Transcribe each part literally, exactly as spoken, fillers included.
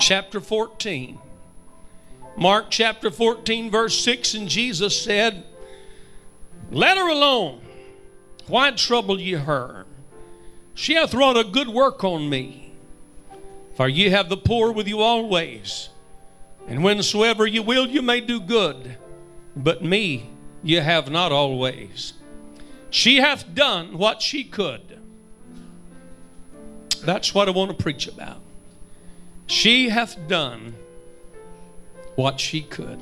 chapter fourteen. Mark chapter fourteen, verse six, and Jesus said, "Let her alone. Why trouble ye her? She hath wrought a good work on me. For ye have the poor with you always, and whensoever ye will, you may do good. But me ye have not always. She hath done what she could." That's what I want to preach about. She hath done what she could.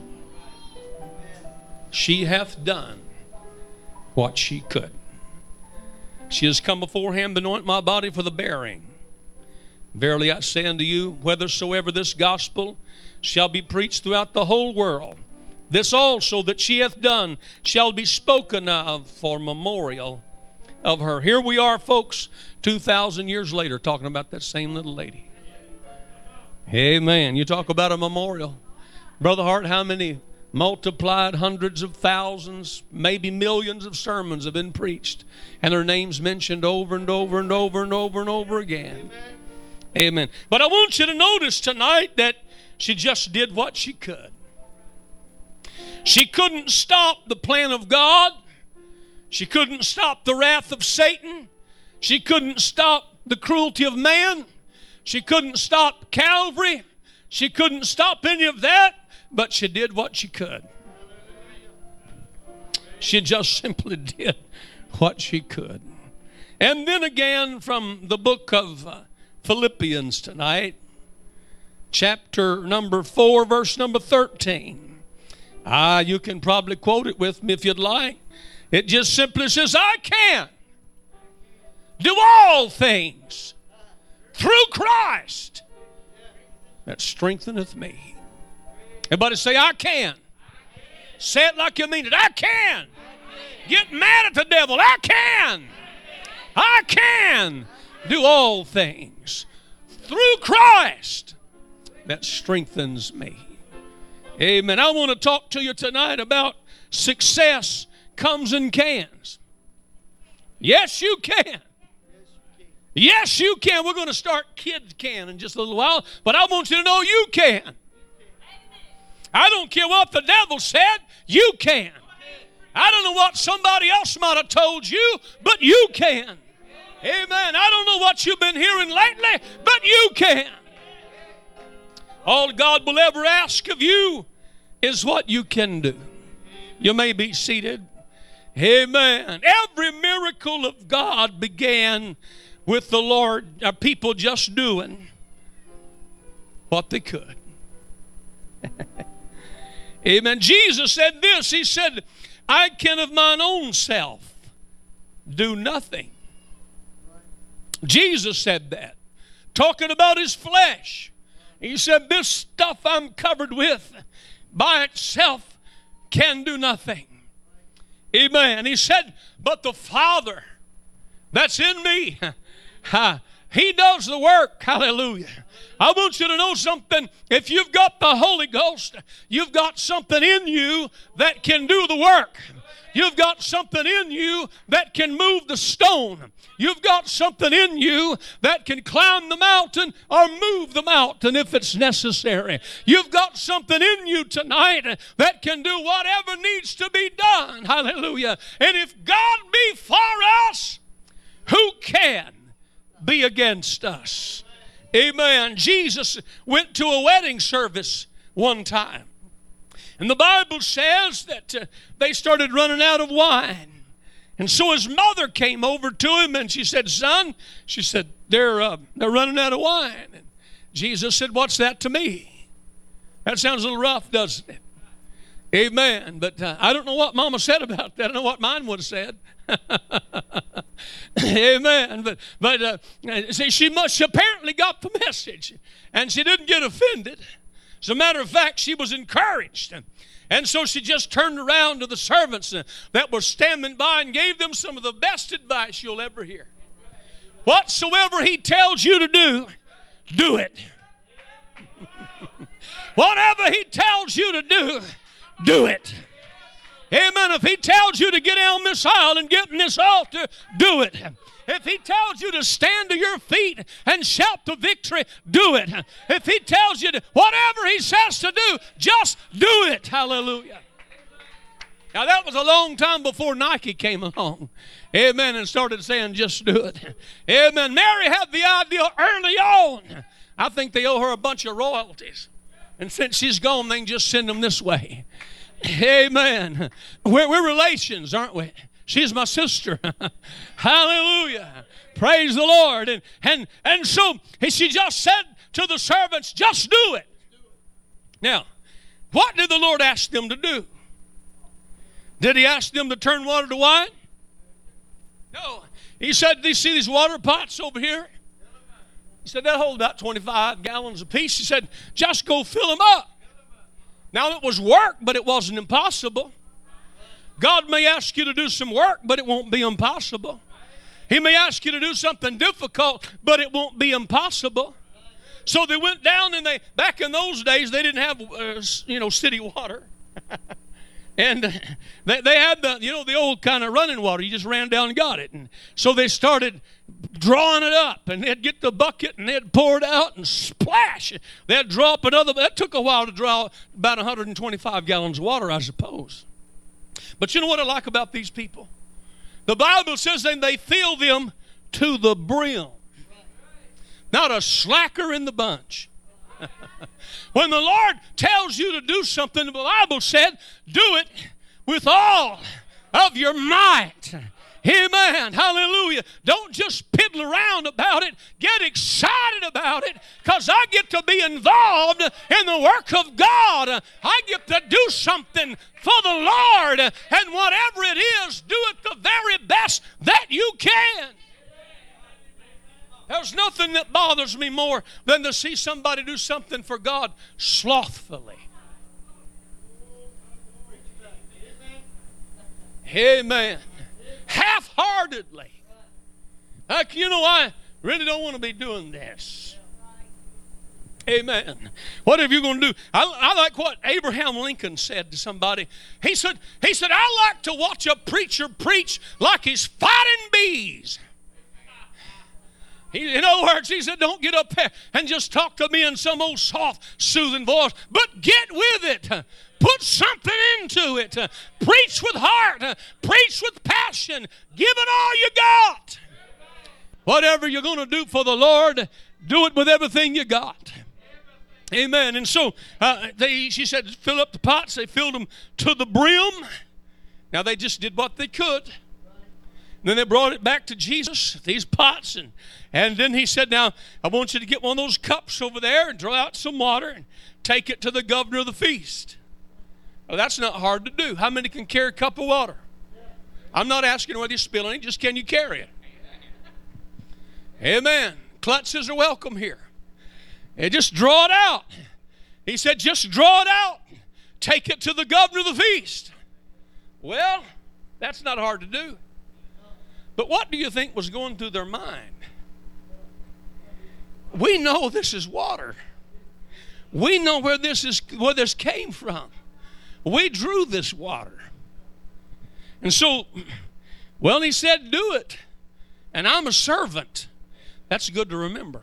She hath done what she could. She has come beforehand to anoint my body for the bearing. Verily I say unto you, whithersoever this gospel shall be preached throughout the whole world, this also that she hath done shall be spoken of for memorial of her. Here we are, folks, two thousand years later, talking about that same little lady. Amen. You talk about a memorial. Brother Hart, how many multiplied hundreds of thousands, maybe millions of sermons have been preached, and their names mentioned over and over and over and over and over again. Amen. Amen. But I want you to notice tonight that she just did what she could. She couldn't stop the plan of God. She couldn't stop the wrath of Satan. She couldn't stop the cruelty of man. She couldn't stop Calvary. She couldn't stop any of that, but she did what she could. She just simply did what she could. And then again from the book of uh, Philippians tonight, chapter number four, verse number thirteen. Ah, you can probably quote it with me if you'd like. It just simply says, "I can do all things through Christ that strengtheneth me." Everybody say, "I can." Say it like you mean it. I can. Get mad at the devil. I can. I can do all things through Christ that strengthens me. Amen. I want to talk to you tonight about success comes in cans. Yes, you can. Yes, you can. We're going to start kids can in just a little while, but I want you to know you can. I don't care what the devil said, you can. I don't know what somebody else might have told you, but you can. Amen. I don't know what you've been hearing lately, but you can. All God will ever ask of you is what you can do. You may be seated. Amen. Every miracle of God began with the Lord, uh, people just doing what they could. Amen. Jesus said this. He said, "I can of mine own self do nothing." Jesus said that, talking about his flesh. He said, "This stuff I'm covered with by itself can do nothing." Amen. He said, "But the Father that's in me, He does the work." Hallelujah. I want you to know something. If you've got the Holy Ghost, you've got something in you that can do the work. You've got something in you that can move the stone. You've got something in you that can climb the mountain or move the mountain if it's necessary. You've got something in you tonight that can do whatever needs to be done. Hallelujah. And if God be for us, who can be against us? Amen. Jesus went to a wedding service one time. And the Bible says that uh, they started running out of wine. And so his mother came over to him and she said, "Son," she said, they're, uh, they're running out of wine. And Jesus said, "What's that to me?" That sounds a little rough, doesn't it? Amen. But uh, I don't know what Mama said about that. I don't know what mine would have said. Amen. But but uh, see, she must she apparently got the message, and she didn't get offended. As a matter of fact, she was encouraged, and, and so she just turned around to the servants that were standing by and gave them some of the best advice you'll ever hear. Whatsoever He tells you to do, do it. Whatever He tells you to do, do it. Amen. If he tells you to get down this aisle and get in this altar, do it. If he tells you to stand to your feet and shout the victory, do it. If he tells you to, whatever he says to do, just do it. Hallelujah. Now that was a long time before Nike came along. Amen. And started saying, just do it. Amen. Mary had the idea early on. I think they owe her a bunch of royalties. And since she's gone, they can just send them this way. Amen. We're, we're relations, aren't we? She's my sister. Hallelujah. Praise the Lord. And, and, and so she just said to the servants, just do it. Now, what did the Lord ask them to do? Did he ask them to turn water to wine? No. He said, do you see these water pots over here? He said, they'll hold about twenty-five gallons apiece. He said, just go fill them up. Now, it was work, but it wasn't impossible. God may ask you to do some work, but it won't be impossible. He may ask you to do something difficult, but it won't be impossible. So they went down, and they, back in those days, they didn't have, uh, you know, city water. And they, they had the, you know, the old kind of running water. You just ran down and got it. And so they started drawing it up, and they'd get the bucket, and they'd pour it out and splash. They'd drop another. That took a while to draw about one hundred twenty-five gallons of water, I suppose. But you know what I like about these people? The Bible says that they fill them to the brim. Not a slacker in the bunch. When the Lord tells you to do something, the Bible said, do it with all of your might. Amen. Hallelujah. Don't just piddle around about it. Get excited about it, because I get to be involved in the work of God. I get to do something for the Lord. And whatever it is, do it the very best that you can. There's nothing that bothers me more than to see somebody do something for God slothfully. Amen. Half-heartedly. Like, you know, I really don't want to be doing this. Amen. What are you going to do? I, I like what Abraham Lincoln said to somebody. He said, he said, I like to watch a preacher preach like he's fighting bees. He, in other words, he said, don't get up there and just talk to me in some old soft, soothing voice, but get with it. Put something into it. Preach with heart. Preach with passion. Give it all you got. Whatever you're going to do for the Lord, do it with everything you got. Amen. And so uh, they, she said, fill up the pots. They filled them to the brim. Now they just did what they could. And then they brought it back to Jesus, these pots, and, and then he said, now, I want you to get one of those cups over there and draw out some water and take it to the governor of the feast. Well, that's not hard to do. How many can carry a cup of water? I'm not asking whether you spill any, just can you carry it? Amen. Klutzes are welcome here. And just draw it out. He said, just draw it out. Take it to the governor of the feast. Well, that's not hard to do. But what do you think was going through their mind? We know this is water. We know where this is, where this came from. We drew this water. And so, well, he said, do it. And I'm a servant. That's good to remember.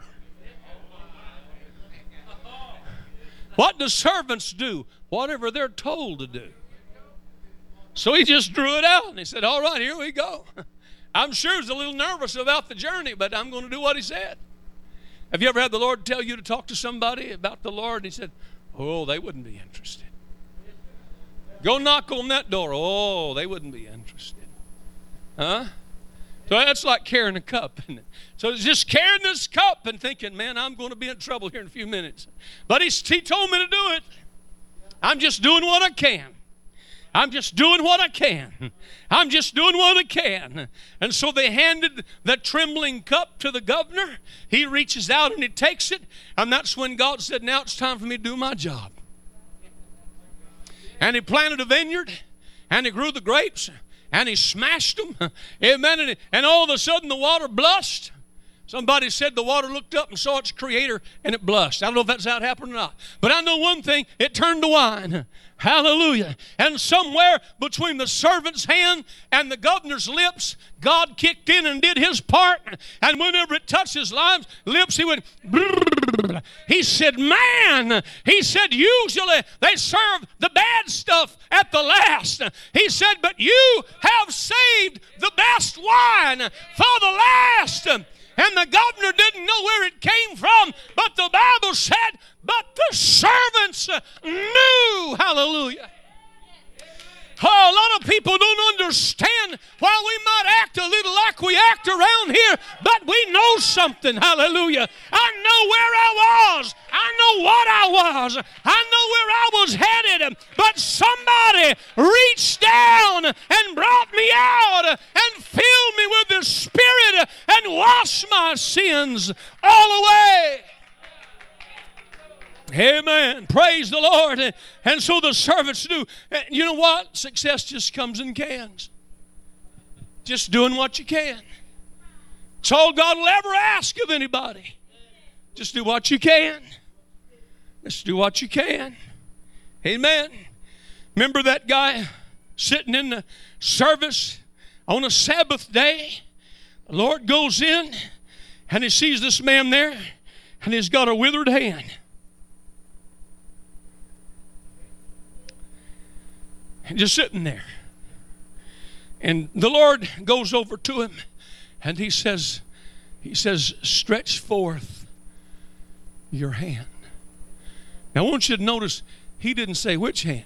What do servants do? Whatever they're told to do. So he just drew it out, and he said, all right, here we go. I'm sure he was a little nervous about the journey, but I'm going to do what he said. Have you ever had the Lord tell you to talk to somebody about the Lord? And he said, oh, they wouldn't be interested. Go knock on that door. Oh, they wouldn't be interested. Huh? So that's like carrying a cup, isn't it? So it's just carrying this cup and thinking, man, I'm going to be in trouble here in a few minutes. But he, he told me to do it. I'm just doing what I can. I'm just doing what I can. I'm just doing what I can. And so they handed the trembling cup to the governor. He reaches out and he takes it. And that's when God said, now it's time for me to do my job. And he planted a vineyard. And he grew the grapes. And he smashed them. Amen. And all of a sudden the water blushed. Somebody said the water looked up and saw its creator and it blushed. I don't know if that's how it happened or not. But I know one thing, it turned to wine. Hallelujah. And somewhere between the servant's hand and the governor's lips, God kicked in and did his part. And whenever it touched his lips, he went, brrr. He said, man, he said, usually they serve the bad stuff at the last. He said, but you have saved the best wine for the last. And the governor didn't know where it came from, but the Bible said, but the servants knew. Hallelujah. Oh, a lot of people don't understand why we might act a little like we act around here, but we know something. Hallelujah. I know where I was. I know what I was. I know where I was headed. But somebody reached down and brought me out and filled me with the Spirit and washed my sins all away. Amen. Praise the Lord. And so the servants knew. You know what? Success just comes in cans. Just doing what you can. It's all God will ever ask of anybody. Just do what you can. Just do what you can. Amen. Remember that guy sitting in the service on a Sabbath day? The Lord goes in and he sees this man there and he's got a withered hand. And just sitting there. And the Lord goes over to him and he says, he says, stretch forth your hand. Now I want you to notice he didn't say which hand.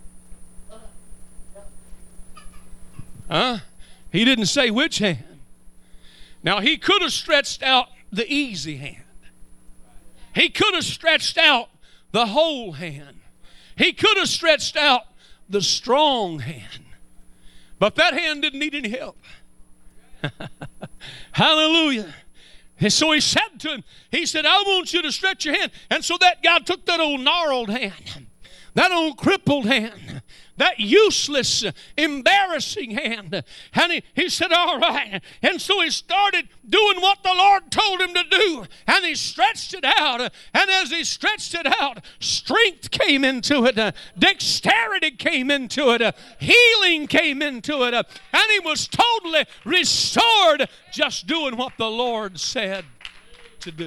Huh? He didn't say which hand. Now he could have stretched out the easy hand. He could have stretched out the whole hand. He could have stretched out the strong hand. But that hand didn't need any help. Hallelujah. And so he said to him, he said, I want you to stretch your hand. And so that guy took that old gnarled hand, that old crippled hand, that useless, embarrassing hand. And he, he said, all right. And so he started doing what the Lord told him to do. And he stretched it out. And as he stretched it out, strength came into it. Uh, dexterity came into it. Uh, healing came into it. Uh, and he was totally restored just doing what the Lord said to do.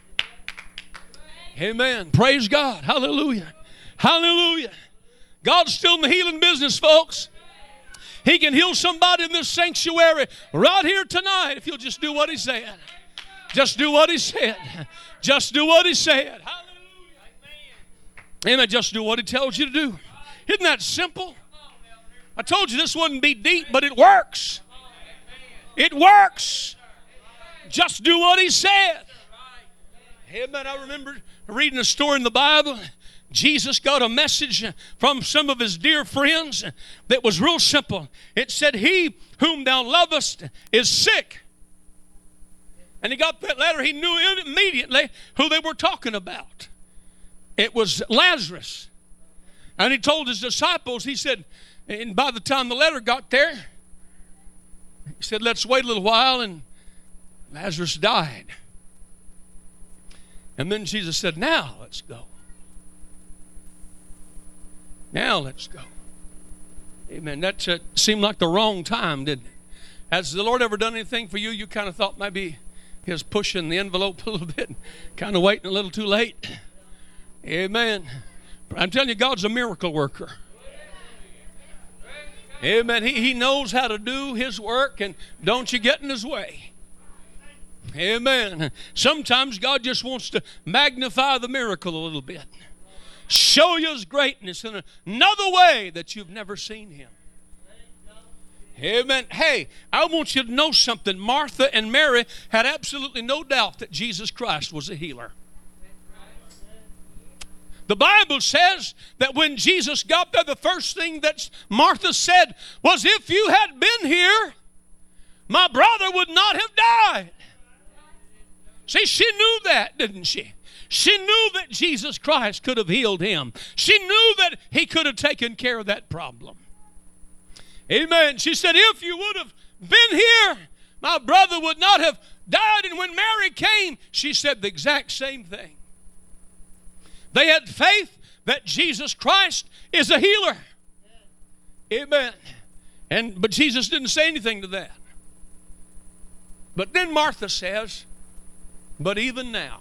Amen. Praise God. Hallelujah. Hallelujah. God's still in the healing business, folks. He can heal somebody in this sanctuary right here tonight if you'll just do what he said. Just do what he said. Just do what he said. Hallelujah. Amen. Just do what he tells you to do. Isn't that simple? I told you this wouldn't be deep, but it works. It works. Just do what he said. Amen. I remember reading a story in the Bible. Jesus got a message from some of his dear friends that was real simple. It said, he whom thou lovest is sick. And he got that letter. He knew immediately who they were talking about. It was Lazarus. And he told his disciples, he said, and by the time the letter got there, he said, let's wait a little while. And Lazarus died. And then Jesus said, now let's go. Now let's go. Amen. That uh, seemed like the wrong time, didn't it? Has the Lord ever done anything for you? You kind of thought maybe he was pushing the envelope a little bit, kind of waiting a little too late. Amen. I'm telling you, God's a miracle worker. Amen. He, he knows how to do his work, and don't you get in his way. Amen. Sometimes God just wants to magnify the miracle a little bit. Show you his greatness in another way that you've never seen him. Amen. Hey, I want you to know something. Martha and Mary had absolutely no doubt that Jesus Christ was a healer. The Bible says that when Jesus got there, the first thing that Martha said was, if you had been here, my brother would not have died. See, she knew that, didn't she? She knew that Jesus Christ could have healed him. She knew that he could have taken care of that problem. Amen. She said, if you would have been here, my brother would not have died, and when Mary came, she said the exact same thing. They had faith that Jesus Christ is a healer. Amen. And but Jesus didn't say anything to that. But then Martha says, but even now.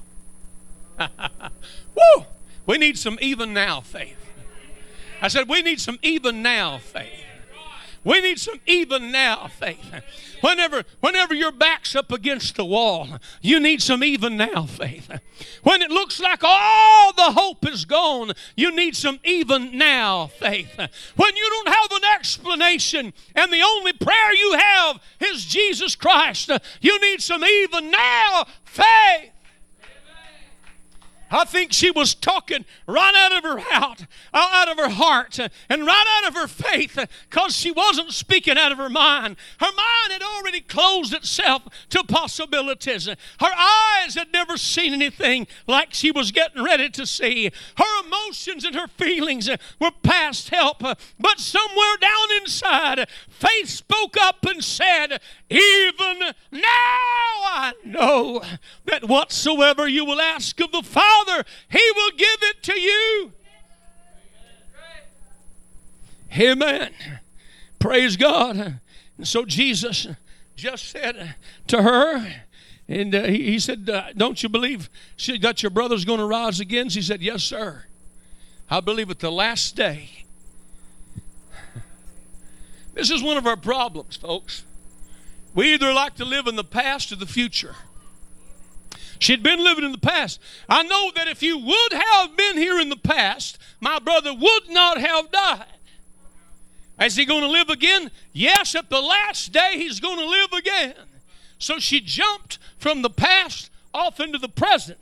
Woo! We need some even now faith. I said, we need some even now faith. We need some even now faith. Whenever, whenever your back's up against the wall, you need some even now faith. When it looks like all the hope is gone, you need some even now faith. When you don't have an explanation and the only prayer you have is Jesus Christ, you need some even now faith. I think she was talking right out of her heart, out of her heart, and right out of her faith, because she wasn't speaking out of her mind. Her mind had already closed itself to possibilities. Her eyes had never seen anything like she was getting ready to see. Her emotions and her feelings were past help. But somewhere down inside, faith spoke up and said, even now I know that whatsoever you will ask of the Father, He will give it to you. Amen. Praise God. And so Jesus just said to her, and uh, he, he said, uh, don't you believe she got your brother's going to rise again? She said, yes, sir. I believe at the last day. This is one of our problems, folks. We either like to live in the past or the future. She'd been living in the past. I know that if you would have been here in the past, my brother would not have died. Is he going to live again? Yes, at the last day he's going to live again. So she jumped from the past off into the present.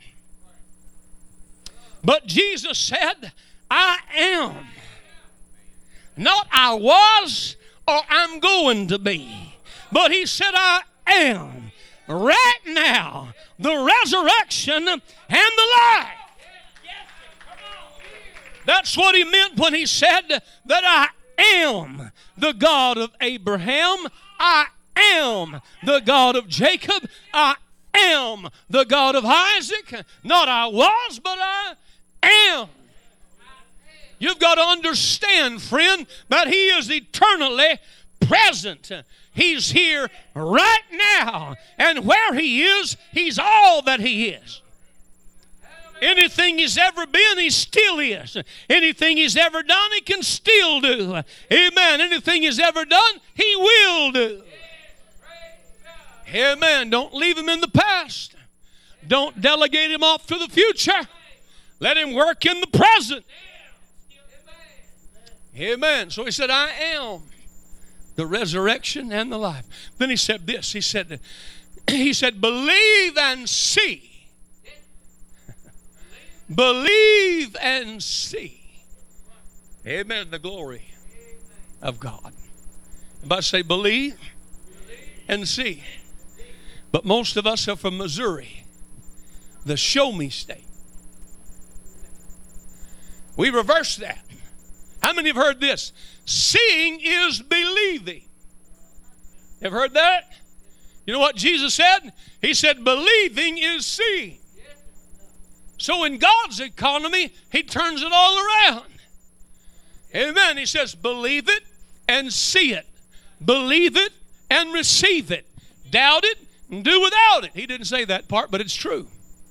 But Jesus said, I am. Not I was or I'm going to be. But He said, I am right now the resurrection and the life. That's what He meant when He said that I am the God of Abraham. I am the God of Jacob. I am the God of Isaac. Not I was, but I am. You've got to understand, friend, that He is eternally present. He's here right now. And where He is, He's all that He is. Anything He's ever been, He still is. Anything He's ever done, He can still do. Amen. Anything He's ever done, He will do. Amen. Don't leave Him in the past. Don't delegate Him off to the future. Let Him work in the present. Amen. So He said, I am the resurrection and the life. Then He said this. He said, he said, believe and see. Believe and see. Amen. The glory of God. Everybody say believe and see. But most of us are from Missouri, the show me state. We reverse that. How many have heard this? Seeing is believing. Ever heard that? You know what Jesus said? He said believing is seeing. So in God's economy, He turns it all around. Amen. He says believe it and see it. Believe it and receive it. Doubt it and do without it. He didn't say that part, but it's true.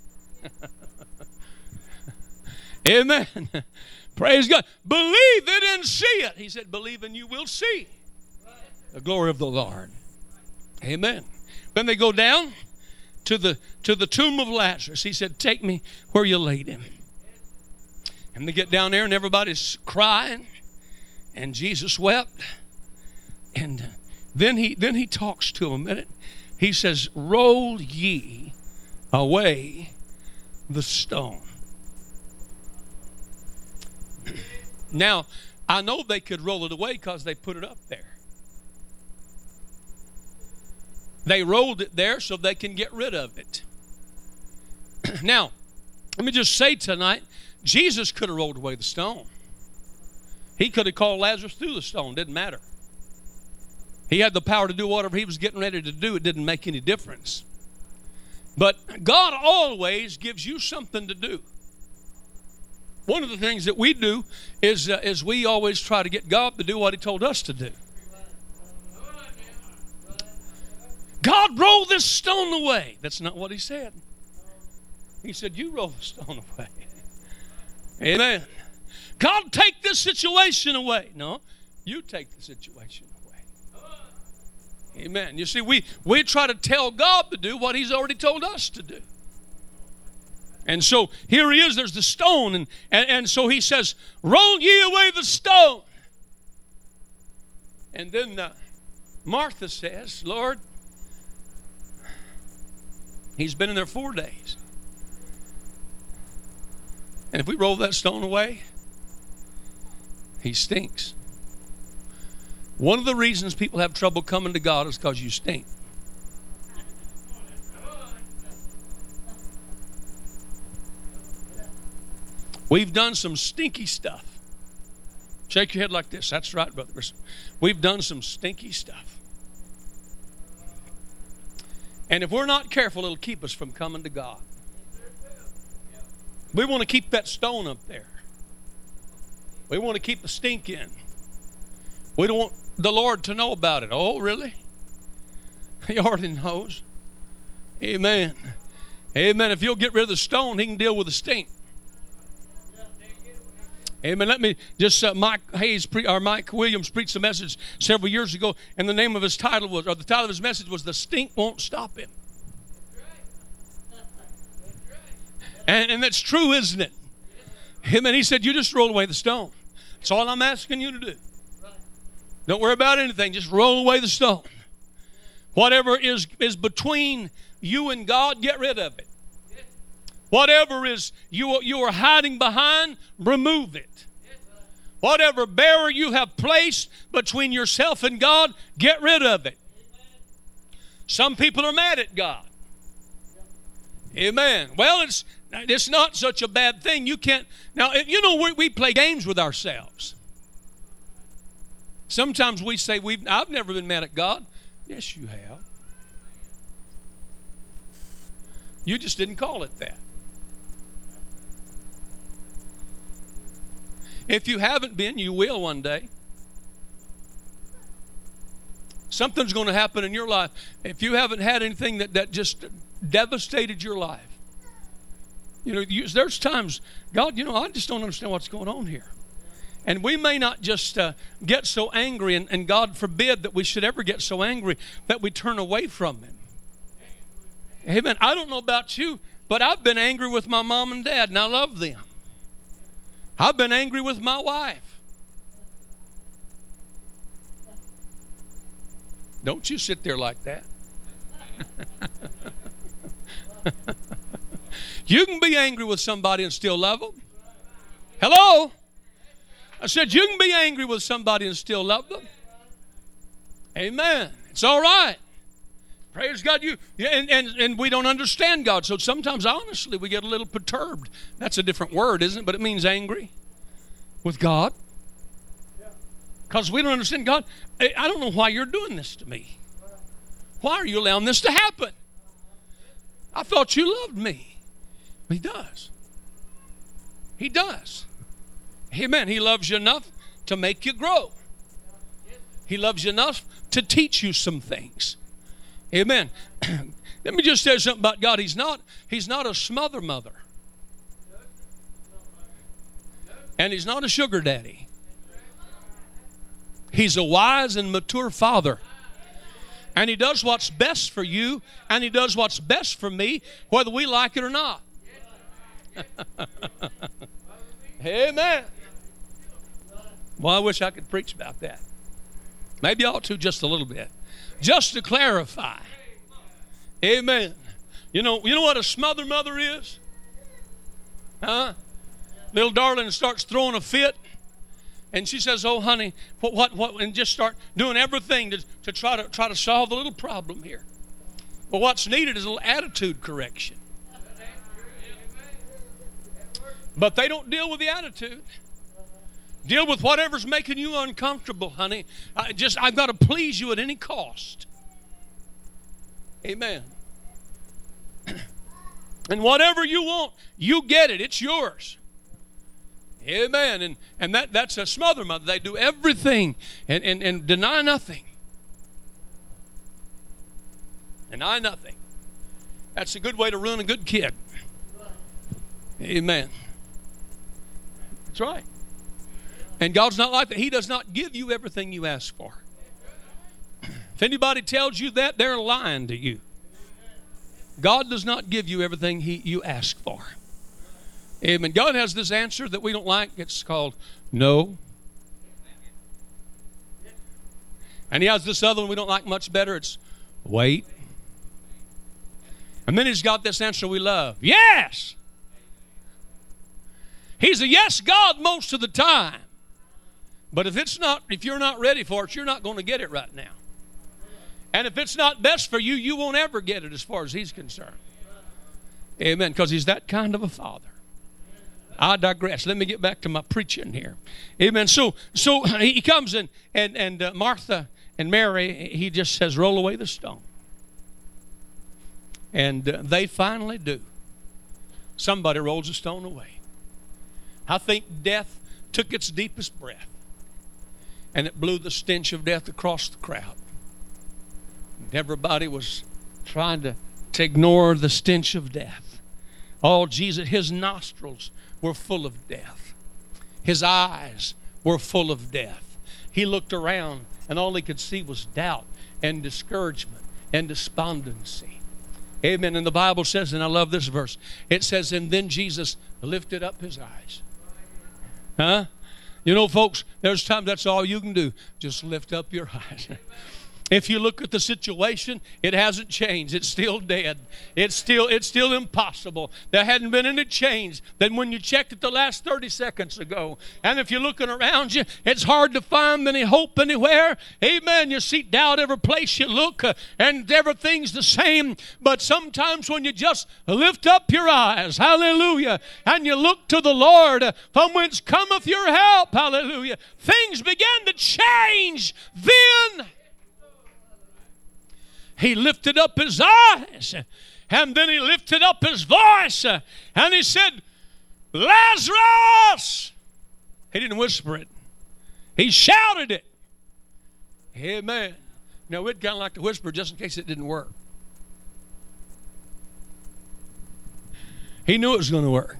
Amen. Praise God. Believe it and see it. He said, believe and you will see the glory of the Lord. Amen. Then they go down to the to the tomb of Lazarus. He said, take me where you laid him. And they get down there and everybody's crying. And Jesus wept. And then he then he talks to them. And he says, roll ye away the stone. Now, I know they could roll it away because they put it up there. They rolled it there so they can get rid of it. Now, let me just say tonight, Jesus could have rolled away the stone. He could have called Lazarus through the stone. Didn't matter. He had the power to do whatever he was getting ready to do. It didn't make any difference. But God always gives you something to do. One of the things that we do is, uh, is we always try to get God to do what He told us to do. God, roll this stone away. That's not what He said. He said, you roll the stone away. Amen. God, take this situation away. No, you take the situation away. Amen. You see, we, we try to tell God to do what He's already told us to do. And so here He is, there's the stone. And, and, and so He says, roll ye away the stone. And then uh, Martha says, Lord, he's been in there four days. And if we roll that stone away, he stinks. One of the reasons people have trouble coming to God is because you stink. We've done some stinky stuff. Shake your head like this. That's right, brother. We've done some stinky stuff. And if we're not careful, it'll keep us from coming to God. We want to keep that stone up there. We want to keep the stink in. We don't want the Lord to know about it. Oh, really? He already knows. Amen. Amen. If you'll get rid of the stone, He can deal with the stink. Amen. Let me just, uh, Mike Hayes, pre- or Mike Williams preached a message several years ago, and the name of his title was, or the title of his message was, The Stink Won't Stop Him. And, and that's true, isn't it? Amen. He said, you just roll away the stone. That's all I'm asking you to do. Don't worry about anything. Just roll away the stone. Whatever is, is between you and God, get rid of it. Whatever is you, you are hiding behind, remove it. Whatever barrier you have placed between yourself and God, get rid of it. Some people are mad at God. Amen. Well, it's it's not such a bad thing. You can't. Now, you know, we, we play games with ourselves. Sometimes we say, we've, I've never been mad at God. Yes, you have. You just didn't call it that. If you haven't been, you will one day. Something's going to happen in your life. If you haven't had anything that, that just devastated your life. You know, you, there's times, God, you know, I just don't understand what's going on here. And we may not just uh, get so angry, and, and God forbid that we should ever get so angry that we turn away from Him. Amen. I don't know about you, but I've been angry with my mom and dad, and I love them. I've been angry with my wife. Don't you sit there like that. You can be angry with somebody and still love them. Hello? I said you can be angry with somebody and still love them. Amen. It's all right. Praise God. You and, and, and we don't understand God. So sometimes, honestly, we get a little perturbed. That's a different word, isn't it? But it means angry with God. Because we don't understand God. I don't know why you're doing this to me. Why are you allowing this to happen? I thought you loved me. He does. He does. Amen. He loves you enough to make you grow. He loves you enough to teach you some things. Amen. Let me just tell you something about God. He's not, he's not a smother mother. And He's not a sugar daddy. He's a wise and mature Father. And He does what's best for you, and He does what's best for me, whether we like it or not. Amen. Well, I wish I could preach about that. Maybe I ought to just a little bit. Just to clarify. Amen. You know, you know what a smother mother is? Huh? Little darling starts throwing a fit. And she says, oh, honey, what, what, what, and just start doing everything to, to try to try to solve the little problem here. Well, what's needed is a little attitude correction. But they don't deal with the attitude. Deal with whatever's making you uncomfortable, honey. I just, I've got to please you at any cost. Amen. And whatever you want, you get it. It's yours. Amen. And and that, that's a smother mother. They do everything and, and, and deny nothing. Deny nothing. That's a good way to ruin a good kid. Amen. That's right. And God's not like that. He does not give you everything you ask for. If anybody tells you that, they're lying to you. God does not give you everything he, you ask for. Amen. God has this answer that we don't like. It's called no. And he has this other one we don't like much better. It's wait. And then he's got this answer we love. Yes. He's a yes God most of the time. But if it's not, if you're not ready for it, you're not going to get it right now. And if it's not best for you, you won't ever get it as far as he's concerned. Amen. Because he's that kind of a father. I digress. Let me get back to my preaching here. Amen. So, so he comes in, and and uh, Martha and Mary, he just says, roll away the stone. And uh, they finally do. Somebody rolls the stone away. I think death took its deepest breath, and it blew the stench of death across the crowd. Everybody was trying to, to ignore the stench of death. Oh, Jesus, his nostrils were full of death. His eyes were full of death. He looked around, and all he could see was doubt and discouragement and despondency. Amen. And the Bible says, and I love this verse, it says, and then Jesus lifted up his eyes. Huh? You know, folks, there's times that's all you can do. Just lift up your eyes. If you look at the situation, it hasn't changed. It's still dead. It's still it's still impossible. There hadn't been any change than when you checked it the last thirty seconds ago. And if you're looking around you, it's hard to find any hope anywhere. Amen. You see doubt every place you look, uh, and everything's the same. But sometimes when you just lift up your eyes, hallelujah, and you look to the Lord, uh, from whence cometh your help, hallelujah, things begin to change then. He lifted up his eyes, and then he lifted up his voice, and he said, Lazarus! He didn't whisper it. He shouted it. Amen. Now, we'd kind of like to whisper just in case it didn't work. He knew it was going to work.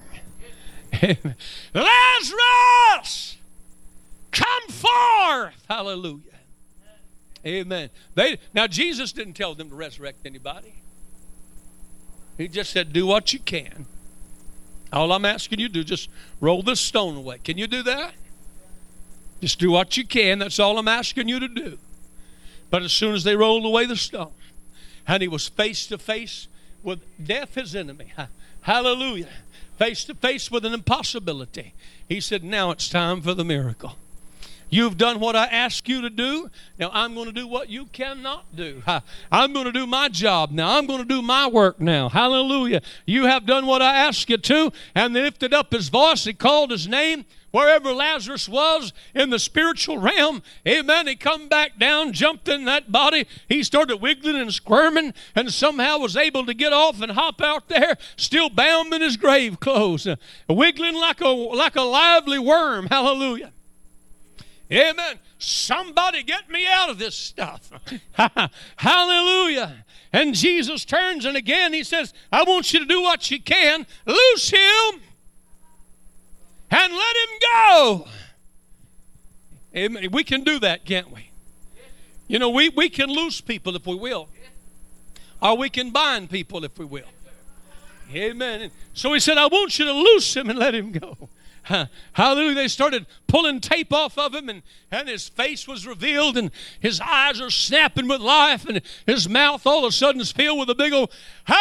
Lazarus! Come forth! Hallelujah. Amen. They, now, Jesus didn't tell them to resurrect anybody. He just said, do what you can. All I'm asking you to do, just roll this stone away. Can you do that? Just do what you can. That's all I'm asking you to do. But as soon as they rolled away the stone, and he was face to face with death, his enemy. Hallelujah. Face to face with an impossibility. He said, now it's time for the miracle. You've done what I asked you to do. Now I'm going to do what you cannot do. I'm going to do my job now. I'm going to do my work now. Hallelujah. You have done what I asked you to. And he lifted up his voice. He called his name. Wherever Lazarus was in the spiritual realm, amen, he come back down, jumped in that body. He started wiggling and squirming, and somehow was able to get off and hop out there, still bound in his grave clothes, uh, wiggling like a, like a lively worm. Hallelujah. Amen. Somebody get me out of this stuff. Hallelujah. And Jesus turns, and again he says, I want you to do what you can. Loose him and let him go. Amen. We can do that, can't we? You know, we, we can loose people if we will. Or we can bind people if we will. Amen. And so he said, I want you to loose him and let him go. Hallelujah. They started pulling tape off of him, and, and his face was revealed, and his eyes are snapping with life, and his mouth all of a sudden is filled with a big old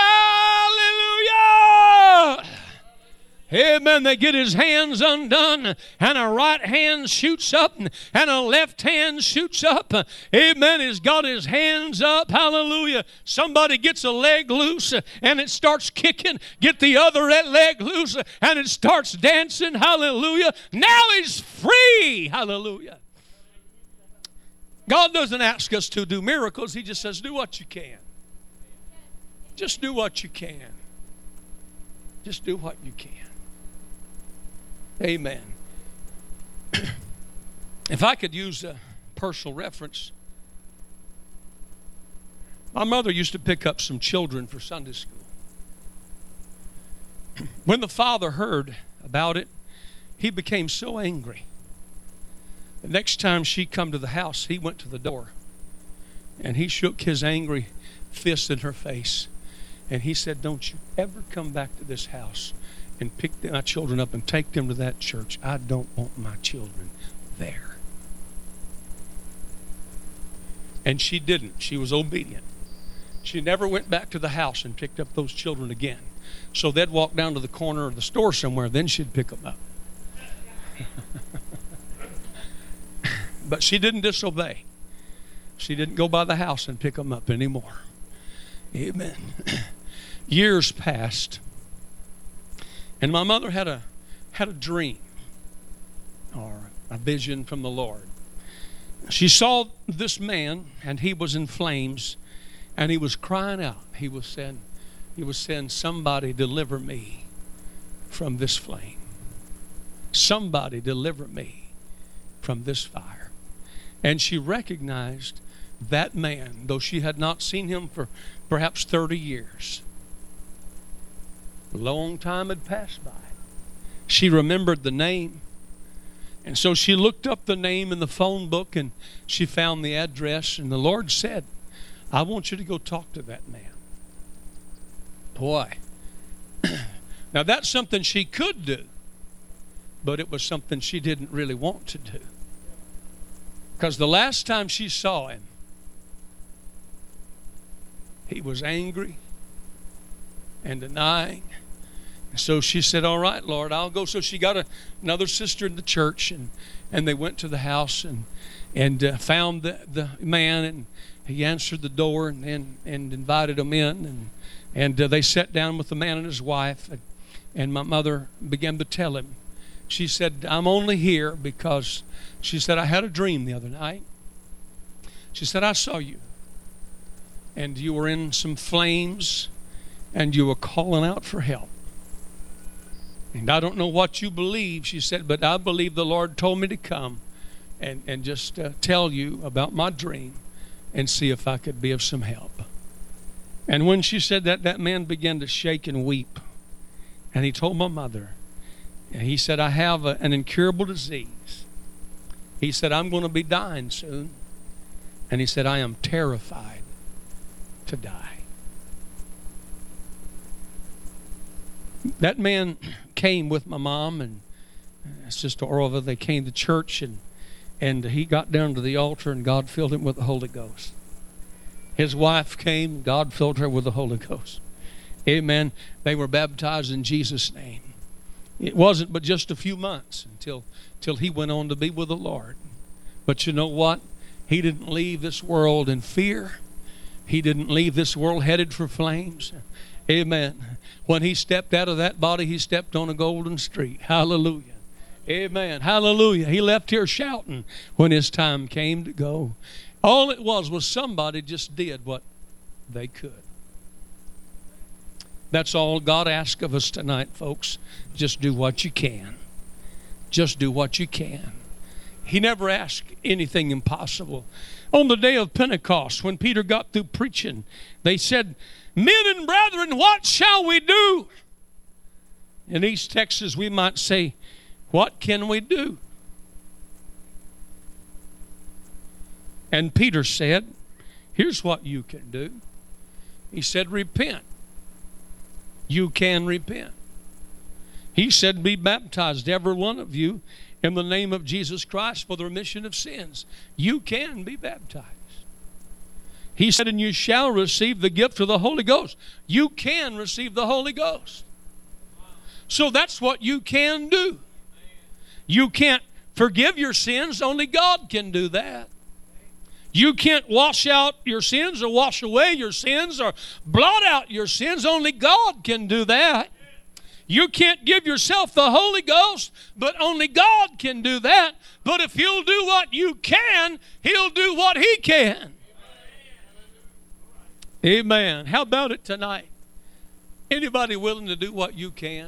hallelujah. Amen. They get his hands undone, and a right hand shoots up, and a left hand shoots up. Amen. He's got his hands up. Hallelujah. Somebody gets a leg loose, and it starts kicking. Get the other leg loose, and it starts dancing. Hallelujah. Now he's free. Hallelujah. God doesn't ask us to do miracles. He just says, do what you can. Just do what you can. Just do what you can. Amen. If I could use a personal reference, my mother used to pick up some children for Sunday school. When the father heard about it, he became so angry. The next time she come to the house, he went to the door and he shook his angry fist in her face. And he said, don't you ever come back to this house and pick my children up and take them to that church. I don't want my children there. And she didn't. She was obedient. She never went back to the house and picked up those children again. So they'd walk down to the corner of the store somewhere, then she'd pick them up. But she didn't disobey. She didn't go by the house and pick them up anymore. Amen. Years passed, and my mother had a had a dream or a vision from the Lord. She saw this man, and he was in flames, and he was crying out. He was saying, he was saying, somebody deliver me from this flame. Somebody deliver me from this fire. And she recognized that man, though she had not seen him for perhaps thirty years. A long time had passed by. She remembered the name. And so she looked up the name in the phone book and she found the address. And the Lord said, I want you to go talk to that man. Boy. Now that's something she could do. But it was something she didn't really want to do. Because the last time she saw him, he was angry and denying. And so she said, all right, Lord, I'll go. So she got a, another sister in the church, and, and they went to the house and, and uh, found the, the man, and he answered the door and, and, and invited him in. And, and uh, they sat down with the man and his wife, and, and my mother began to tell him. She said, I'm only here because, she said, I had a dream the other night. She said, I saw you. And you were in some flames, and you were calling out for help. And I don't know what you believe, she said, but I believe the Lord told me to come and, and just uh, tell you about my dream and see if I could be of some help. And when she said that, that man began to shake and weep. And he told my mother, and he said, I have a, an incurable disease. He said, I'm going to be dying soon. And he said, I am terrified to die. That man came with my mom and Sister Orva. They came to church, and, and he got down to the altar, and God filled him with the Holy Ghost. His wife came, God filled her with the Holy Ghost. Amen. They were baptized in Jesus' name. It wasn't but just a few months until, until he went on to be with the Lord. But you know what? He didn't leave this world in fear. He didn't leave this world headed for flames. Amen. When he stepped out of that body, he stepped on a golden street. Hallelujah. Amen. Hallelujah. He left here shouting when his time came to go. All it was was somebody just did what they could. That's all God asks of us tonight, folks. Just do what you can. Just do what you can. He never asked anything impossible. On the day of Pentecost, when Peter got through preaching, they said, men and brethren, what shall we do? In East Texas, we might say, what can we do? And Peter said, here's what you can do. He said, repent. You can repent. He said, be baptized, every one of you, in the name of Jesus Christ for the remission of sins. You can be baptized. He said, and you shall receive the gift of the Holy Ghost. You can receive the Holy Ghost. So that's what you can do. You can't forgive your sins. Only God can do that. You can't wash out your sins or wash away your sins or blot out your sins. Only God can do that. You can't give yourself the Holy Ghost, but only God can do that. But if you'll do what you can, He'll do what He can. Amen. How about it tonight? Anybody willing to do what you can?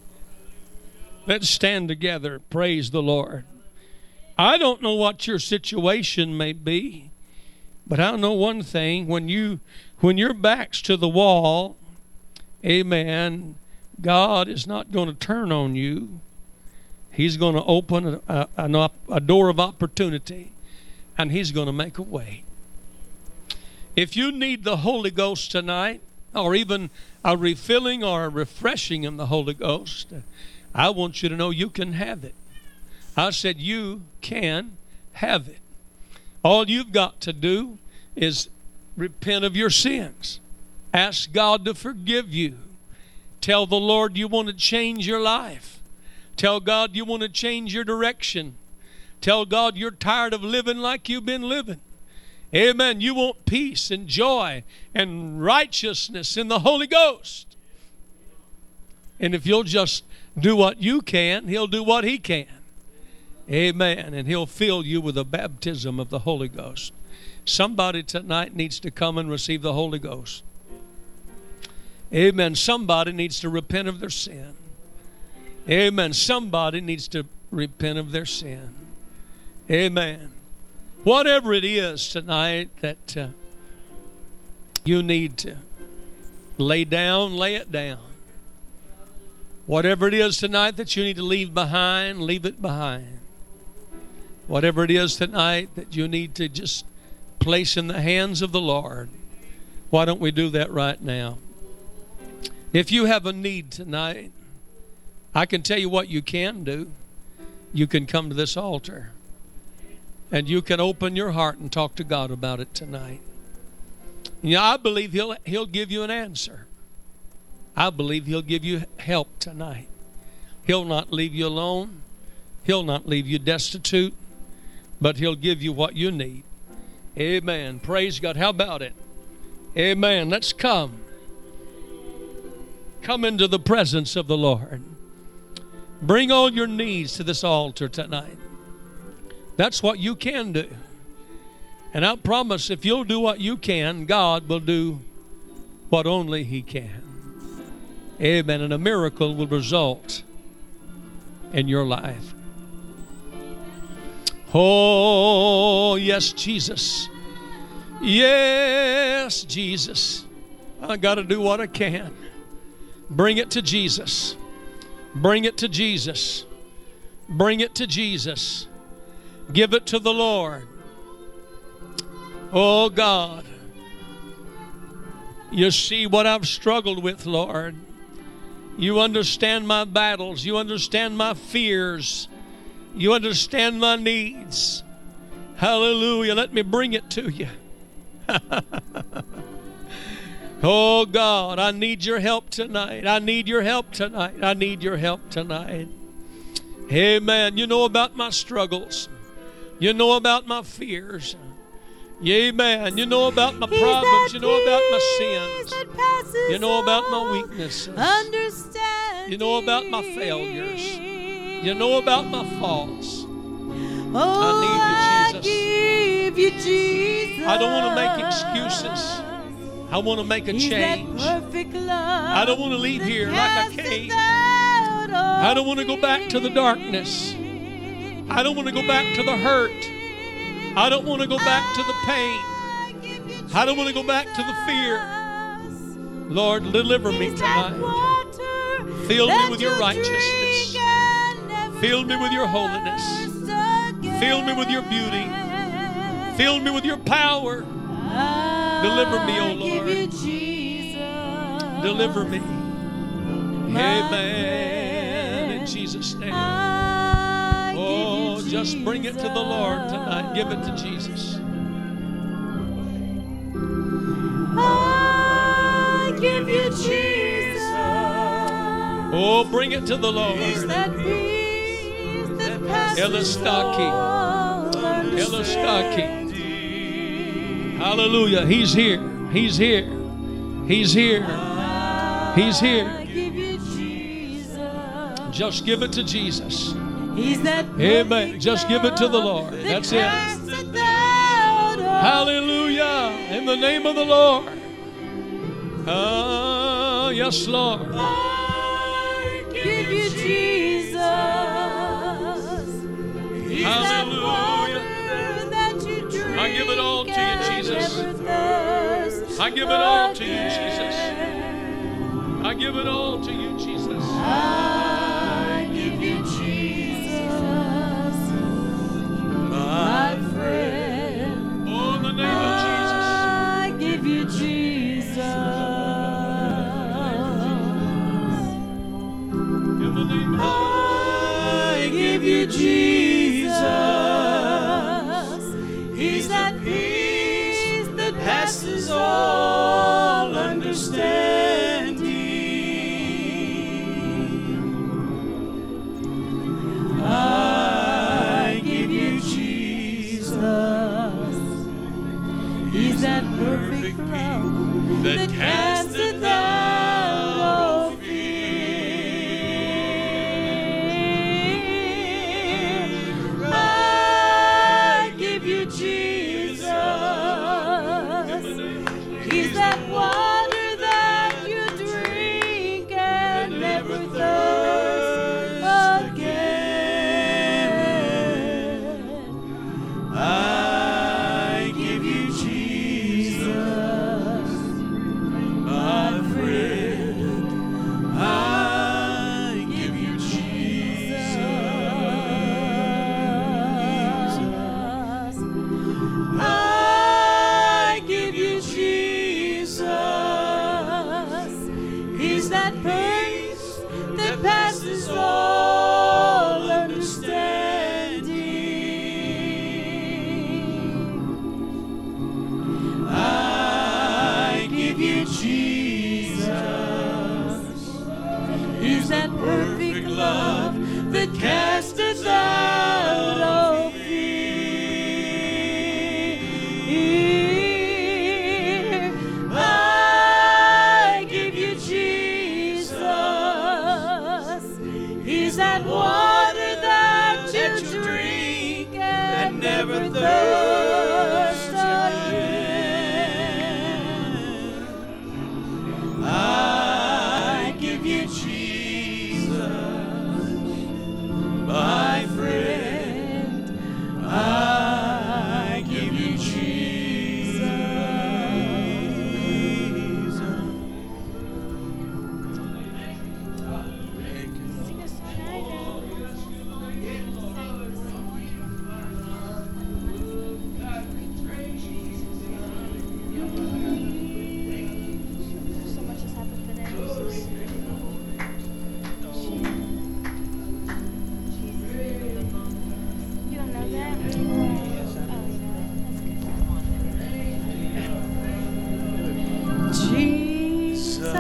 Let's stand together. Praise the Lord. I don't know what your situation may be, but I know one thing. When you, when your back's to the wall, amen, God is not going to turn on you. He's going to open a, a, a door of opportunity, and He's going to make a way. If you need the Holy Ghost tonight, or even a refilling or a refreshing in the Holy Ghost, I want you to know you can have it. I said you can have it. All you've got to do is repent of your sins. Ask God to forgive you. Tell the Lord you want to change your life. Tell God you want to change your direction. Tell God you're tired of living like you've been living. Amen. You want peace and joy and righteousness in the Holy Ghost. And if you'll just do what you can, He'll do what He can. Amen. And He'll fill you with the baptism of the Holy Ghost. Somebody tonight needs to come and receive the Holy Ghost. Amen. Somebody needs to repent of their sin. Amen. Somebody needs to repent of their sin. Amen. Whatever it is tonight that uh, you need to lay down, lay it down. Whatever it is tonight that you need to leave behind, leave it behind. Whatever it is tonight that you need to just place in the hands of the Lord, why don't we do that right now? If you have a need tonight, I can tell you what you can do. You can come to this altar, and you can open your heart and talk to God about it tonight. Yeah, I believe He'll He'll give you an answer. I believe He'll give you help tonight. He'll not leave you alone. He'll not leave you destitute, but He'll give you what you need. Amen. Praise God. How about it? Amen. Let's come. Come into the presence of the Lord. Bring all your needs to this altar tonight. That's what you can do. And I promise if you'll do what you can, God will do what only He can. Amen. And a miracle will result in your life. Oh, yes, Jesus. Yes, Jesus. I got to do what I can. Bring it to Jesus. Bring it to Jesus. Bring it to Jesus. Give it to the Lord. Oh, God. You see what I've struggled with, Lord. You understand my battles. You understand my fears. You understand my needs. Hallelujah. Let me bring it to you. Oh, God, I need your help tonight. I need your help tonight. I need your help tonight. Amen. You know about my struggles. You know about my fears. Amen. You know about my problems. You know about my sins. You know about my weaknesses. You know about my failures. You know about my faults. I need you, Jesus. I give you Jesus. I don't want to make excuses. I want to make a change. I don't want to leave here like I came. I don't want to go back to the darkness. I don't want to go back to the hurt. I don't want to go back to the pain. I don't want to go back to the fear. Lord, deliver me tonight. Fill me with your righteousness. Fill me with your holiness. Fill me with your beauty. Fill me with your power. Deliver me, O Lord. Deliver me. Amen. In Jesus' name. Oh, just bring it to the Lord tonight. Give it to Jesus. I give you Jesus. Oh, bring it to the Lord. Peace that peace that passes Elastaki. all Elastaki. understanding. Hallelujah. He's here. He's here. He's here. He's here. I give you Jesus. Just give it to Jesus. He's that Amen. perfect Just give it to the love Lord. that That's it. casteth out all Hallelujah. In the name of the Lord. Ah, Oh, yes, Lord. I give you Jesus. He's that water that you drink. I give it all to you, Jesus. and never thirst I give it all to you, again. Jesus. I give it all to you, Jesus. I give you Jesus, my friend. Oh, in the name of Jesus. I give you Jesus. In the name of I give you Jesus. He's that peace that passes all understanding. I give you Jesus. He's that perfect love that casteth out all fear. I give you Jesus. He's that water that you drink and never thirst again. I give you Jesus, my friend. I give you Jesus. I give you Jesus. He's that peace that passes all understanding. I give you Jesus. He's that perfect love that casteth out all fear. I give you Jesus. He's that water that you drink and never thirst again. I give you Jesus, my friend. I give you Jesus. So much has happened today. You don't know that? Oh, Jesus,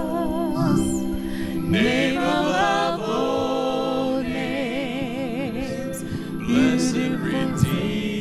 name above all names, blessed Redeemer.